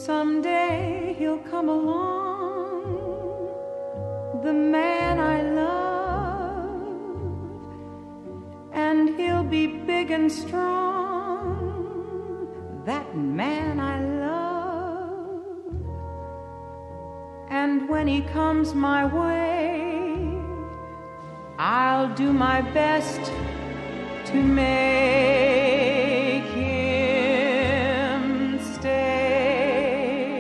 Someday he'll come along, the man I love, and he'll be big and strong, that man I love. And when he comes my way, I'll do my best to make him stay.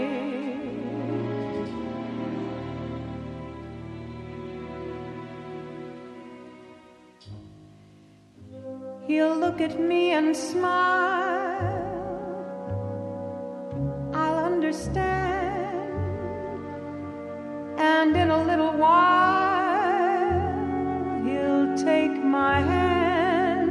He'll look at me and smile, I'll understand, and in a little while he'll take my hand.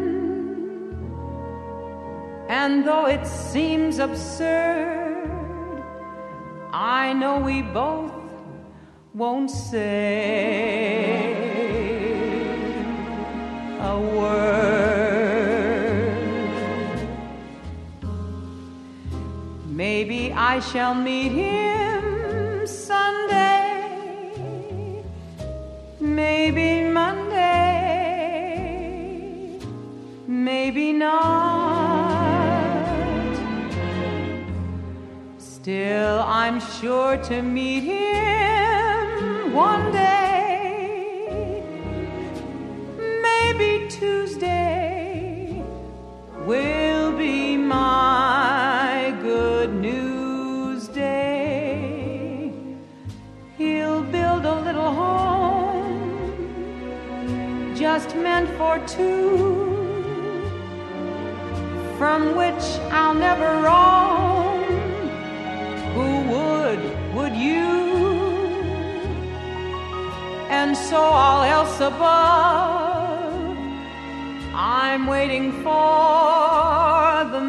And though it seems absurd, I know we both won't say a word. Maybe I shall meet him Sunday, maybe Monday, maybe not. Still, I'm sure to meet him one day. Maybe Tuesday will be my good news day. He'll build a little home just meant for two, from which I'll never roam. Who would you? And so all else above, I'm waiting for the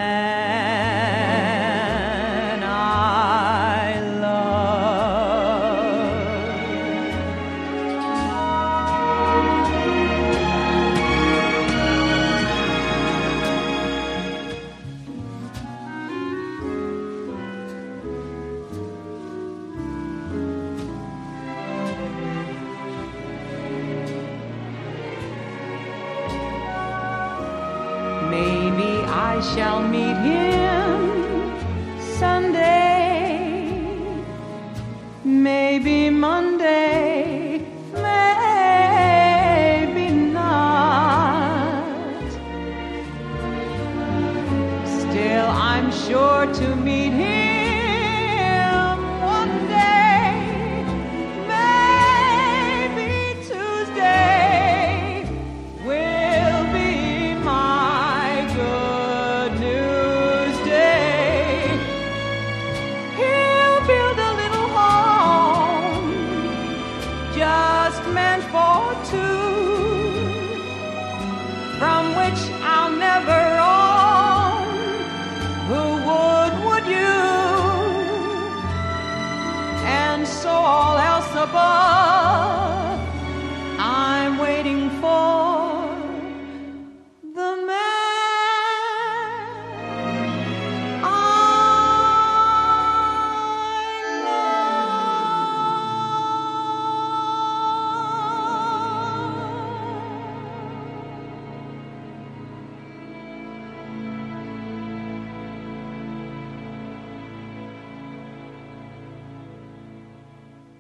man I love. Maybe I shall meet him Sunday, maybe Monday, maybe not. Still, I'm sure to meet him